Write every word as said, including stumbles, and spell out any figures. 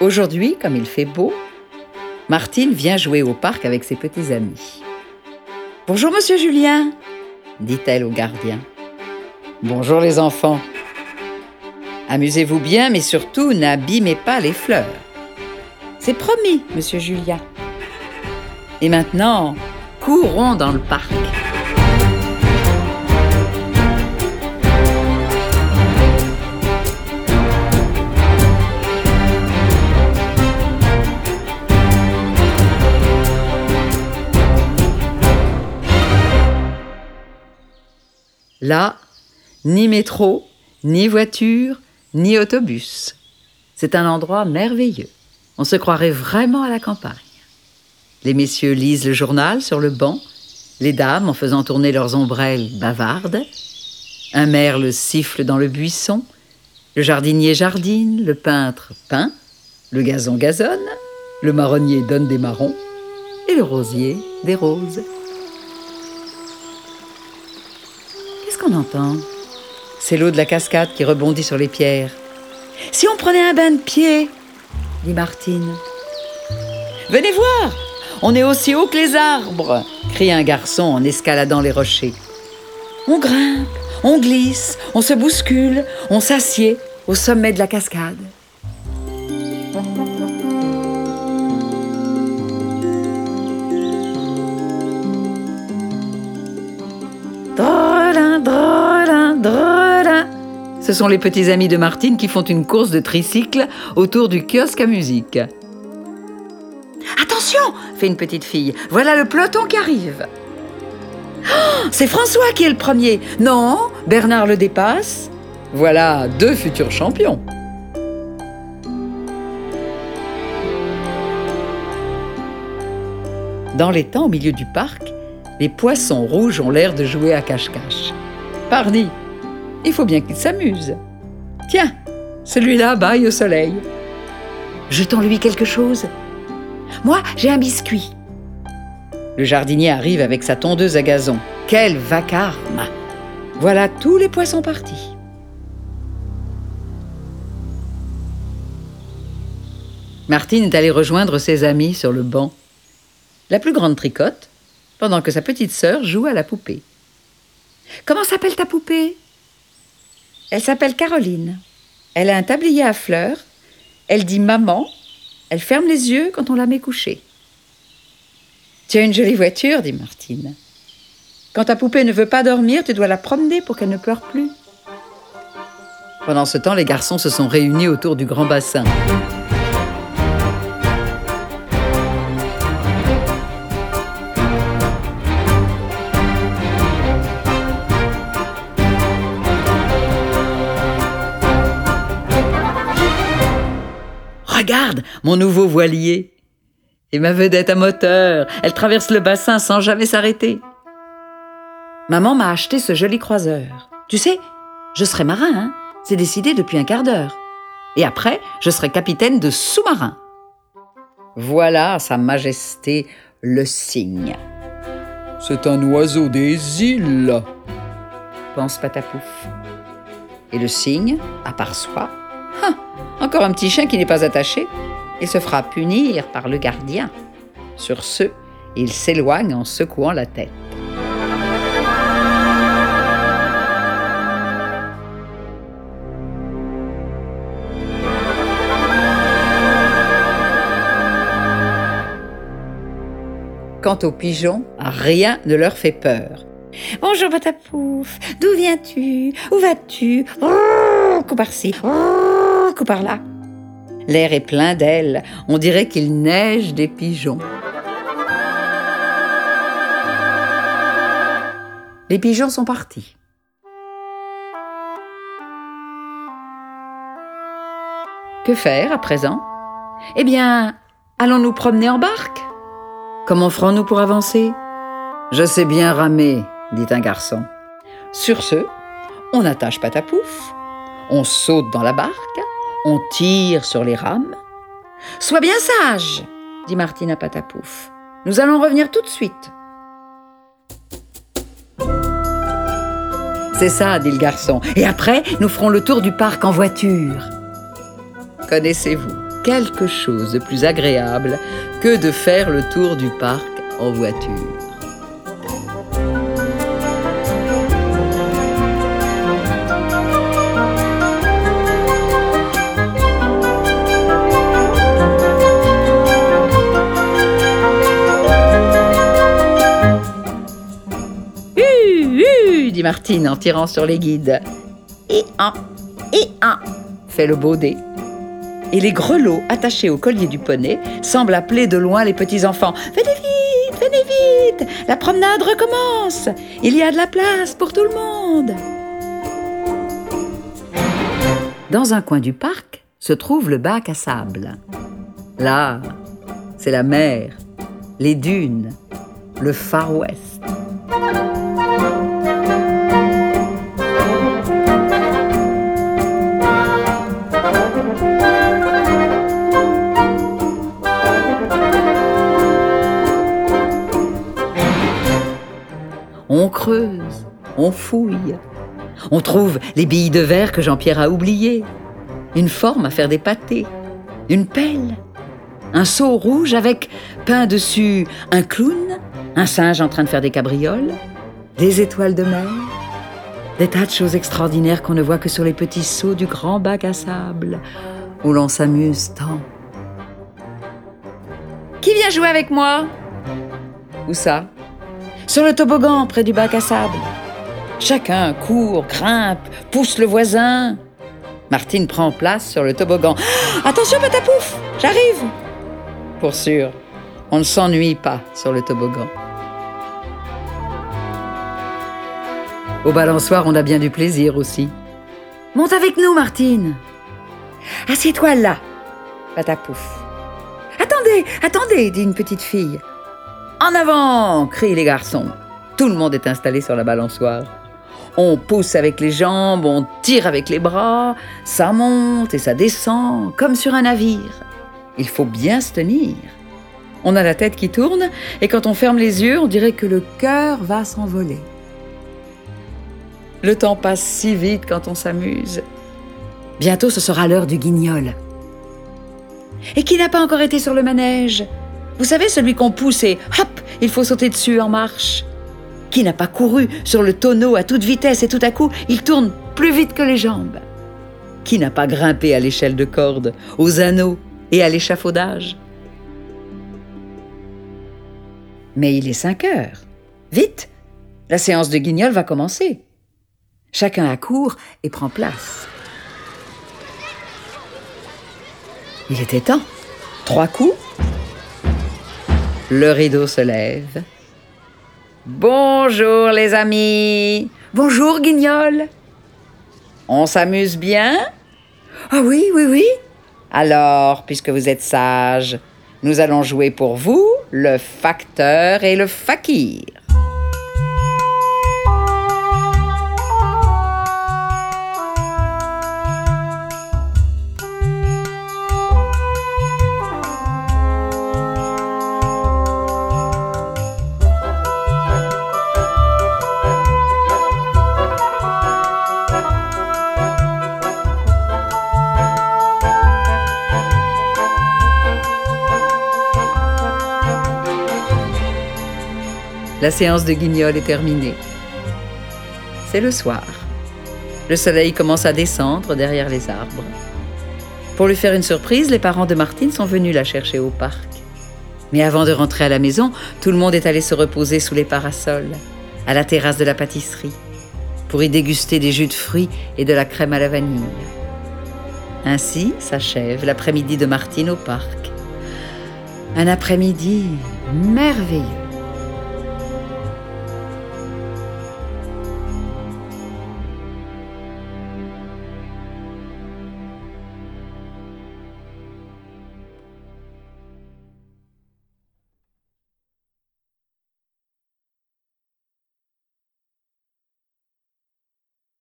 Aujourd'hui, comme il fait beau, Martine vient jouer au parc avec ses petits amis. « Bonjour, monsieur Julien !» dit-elle au gardien. « Bonjour les enfants. Amusez-vous bien, mais surtout n'abîmez pas les fleurs. »« C'est promis, monsieur Julien. » Et maintenant, courons dans le parc. Là, ni métro, ni voiture, ni autobus. C'est un endroit merveilleux. On se croirait vraiment à la campagne. Les messieurs lisent le journal sur le banc. Les dames, en faisant tourner leurs ombrelles, bavardent. Un merle siffle dans le buisson. Le jardinier jardine, le peintre peint. Le gazon gazonne. Le marronnier donne des marrons. Et le rosier des roses. Qu'est-ce qu'on entend ? C'est l'eau de la cascade qui rebondit sur les pierres. « Si on prenait un bain de pied ?» dit Martine. « Venez voir, on est aussi haut que les arbres !» crie un garçon en escaladant les rochers. On grimpe, on glisse, on se bouscule, on s'assied au sommet de la cascade. Drôlin, drôlin, drôlin. Ce sont les petits amis de Martine qui font une course de tricycle autour du kiosque à musique. Attention, fait une petite fille, voilà le peloton qui arrive. Oh, c'est François qui est le premier. Non, Bernard le dépasse. Voilà deux futurs champions. Dans l'étang, au milieu du parc, les poissons rouges ont l'air de jouer à cache-cache. Pardi, il faut bien qu'ils s'amusent. Tiens, celui-là bâille au soleil. Jetons-lui quelque chose. Moi, j'ai un biscuit. Le jardinier arrive avec sa tondeuse à gazon. Quel vacarme! Voilà tous les poissons partis. Martine est allée rejoindre ses amis sur le banc. La plus grande tricote, pendant que sa petite sœur joue à la poupée. « Comment s'appelle ta poupée ?»« Elle s'appelle Caroline. Elle a un tablier à fleurs. Elle dit « maman ». Elle ferme les yeux quand on la met couchée. « Tu as une jolie voiture, » dit Martine. « Quand ta poupée ne veut pas dormir, tu dois la promener pour qu'elle ne pleure plus. » Pendant ce temps, les garçons se sont réunis autour du grand bassin. Regarde, mon nouveau voilier. Et ma vedette à moteur, elle traverse le bassin sans jamais s'arrêter. Maman m'a acheté ce joli croiseur. Tu sais, je serai marin, hein ? C'est décidé depuis un quart d'heure. Et après, je serai capitaine de sous-marin. Voilà Sa Majesté le cygne. C'est un oiseau des îles, pense Patapouf. Et le cygne, à part soi, ah, encore un petit chien qui n'est pas attaché. Il se fera punir par le gardien. Sur ce, il s'éloigne en secouant la tête. Quant aux pigeons, rien ne leur fait peur. « Bonjour Patapouf, d'où viens-tu? Où vas-tu? Coup par-ci, coup par-là. » L'air est plein d'ailes, on dirait qu'il neige des pigeons. Les pigeons sont partis. Que faire à présent? Eh bien, allons nous promener en barque? Comment ferons-nous pour avancer? Je sais bien ramer, dit un garçon. Sur ce, on attache Patapouf, on saute dans la barque, on tire sur les rames. « Sois bien sage, » dit Martine à Patapouf. « Nous allons revenir tout de suite. » « C'est ça, » dit le garçon. « Et après, nous ferons le tour du parc en voiture. » Connaissez-vous ? quelque chose de plus agréable que de faire le tour du parc en voiture. Dit Martine en tirant sur les guides. Et un, et un, fait le baudet. Et les grelots attachés au collier du poney semblent appeler de loin les petits-enfants. Venez vite, venez vite, la promenade recommence. Il y a de la place pour tout le monde. Dans un coin du parc se trouve le bac à sable. Là, c'est la mer, les dunes, le Far West. On creuse, on fouille, on trouve les billes de verre que Jean-Pierre a oubliées, une forme à faire des pâtés, une pelle, un seau rouge avec peint dessus un clown, un singe en train de faire des cabrioles, des étoiles de mer, des tas de choses extraordinaires qu'on ne voit que sur les petits seaux du grand bac à sable, où l'on s'amuse tant. Qui vient jouer avec moi? Où ça? Sur le toboggan, près du bac à sable. Chacun court, grimpe, pousse le voisin. Martine prend place sur le toboggan. Ah, attention, patapouf, j'arrive. Pour sûr, on ne s'ennuie pas sur le toboggan. Au balançoire, on a bien du plaisir aussi. Monte avec nous, Martine. Assieds-toi là, patapouf. Attendez, attendez, dit une petite fille. En avant, crient les garçons. Tout le monde est installé sur la balançoire. On pousse avec les jambes, on tire avec les bras, ça monte et ça descend, comme sur un navire. Il faut bien se tenir. On a la tête qui tourne et quand on ferme les yeux, on dirait que le cœur va s'envoler. Le temps passe si vite quand on s'amuse. Bientôt, ce sera l'heure du guignol. Et qui n'a pas encore été sur le manège? Vous savez, celui qu'on pousse et hop, il faut sauter dessus en marche. Qui n'a pas couru sur le tonneau à toute vitesse et tout à coup, il tourne plus vite que les jambes? Qui n'a pas grimpé à l'échelle de corde, aux anneaux et à l'échafaudage? Mais il est cinq heures. Vite, la séance de guignol va commencer. Chacun accourt et prend place. Il était temps. Trois coups. Le rideau se lève. Bonjour les amis. Bonjour Guignol. On s'amuse bien? Ah oui, oui, oui. Alors, puisque vous êtes sages, nous allons jouer pour vous le facteur et le fakir. La séance de guignol est terminée. C'est le soir. Le soleil commence à descendre derrière les arbres. Pour lui faire une surprise, les parents de Martine sont venus la chercher au parc. Mais avant de rentrer à la maison, tout le monde est allé se reposer sous les parasols, à la terrasse de la pâtisserie, pour y déguster des jus de fruits et de la crème à la vanille. Ainsi s'achève l'après-midi de Martine au parc. Un après-midi merveilleux.